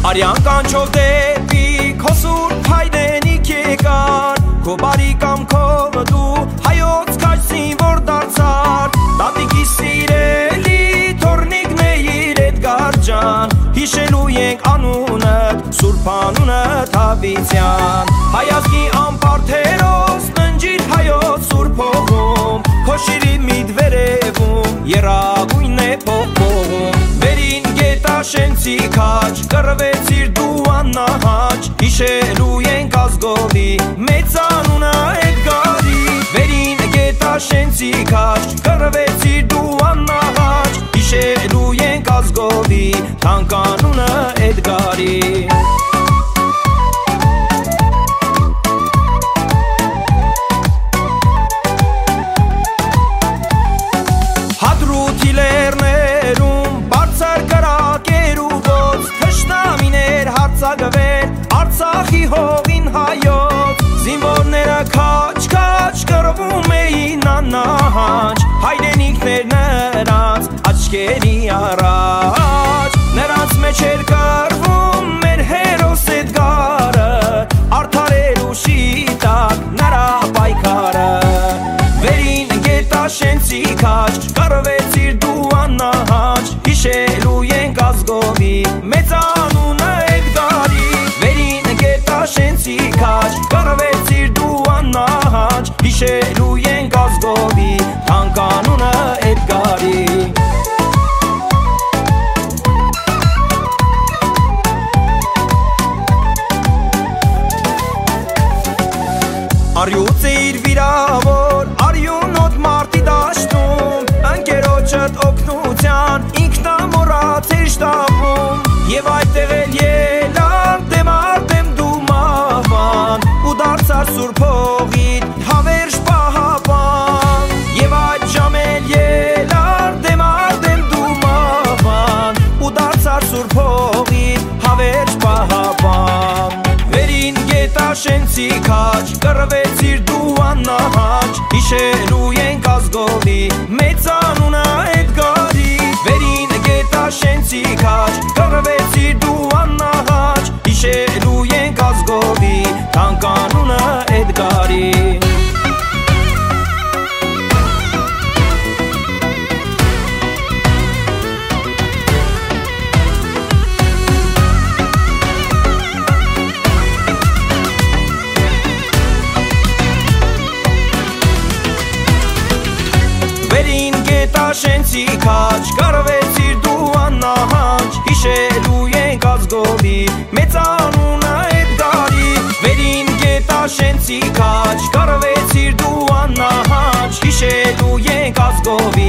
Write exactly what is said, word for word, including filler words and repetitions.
Արյան կանչով դեպի քո սուրբ հայրենիք եկար, քո բարի կամքով դու հայոց քաջին որ դարձար, տատիկի սիրելի թորնիկն է Էդգար ջան, հիշելու ենք անունդ, սուրբ անունդ Հավիտյան, հայազգի անպարտ հերոսն ընջիր հայոց սուրբ հողում, քո շիրի միտ վերևում եռագույնն է փողում, վերին գետաշենցի քաջ կռվեցիր դու աննահաճ, հիշելու ենք ազգովի մեծ անունը Էդգարի, վերին գետաշենցի քաջ կռվեցիր դու աննահաճ, հիշելու ենք ազգովի թանկ անունը Էդգարի։ Հադրութի լեռներում բարձր կրակեր ու ոց, թշնամիներ հարձակվեր Արցախի հողին հայոց, զինվորները քաջ-քաջ կռվում էին աննահաճ, հայրենիքներ նրանց աչքերի առաջ, նրանց մեջ էր կռվում մեր հերոս Էդգարը, արդար ու շիտակ նրա պայքարը, վերին գետաշենցի քաջ կռվեցիր դու աննահաճ, հիշելու ենք ազգովի մեծ անունը Էդգարի, վերին գետաշենցի քաջ կռվեցիր դու աննահաճ, հիշելու ենք ազգովի թանկ անունը Էդգարի։ Արյուծ էիր վիրավոր, արյունոտ մարտի դաշտում, ընկերոջդ օգնության ինքնամոռաց էր շտապում, և այդտեղ էլ ելան դեմ առ դեմ դու մահվան, ու դարձար սուրբ հողին հավերժ պահապան, և այդ ժամ էլ ելան դեմ առ դեմ դու մահվան, ու դարձար սուրբ հողին հավերժ պահապան, վերին գետաշենցի քաջ կռվեցիր դու աննահաճ, հիշելու ենք ազգովի մեծ անունը Էդգարի, վերին գետաշենցի քաջ կռվեցիր դու աննահաճ, հիշելու ենք ազգովի թանկ անունը Էդգարի։ Վերին գետաշենցի քաջ կռվեցիր դու աննահաճ, հիշելու ենք ազգովի մեծ անունը Էդգարի, վերին գետաշենցի քաջ կռվեցիր դու աննահաճ, հիշելու ենք ազգովի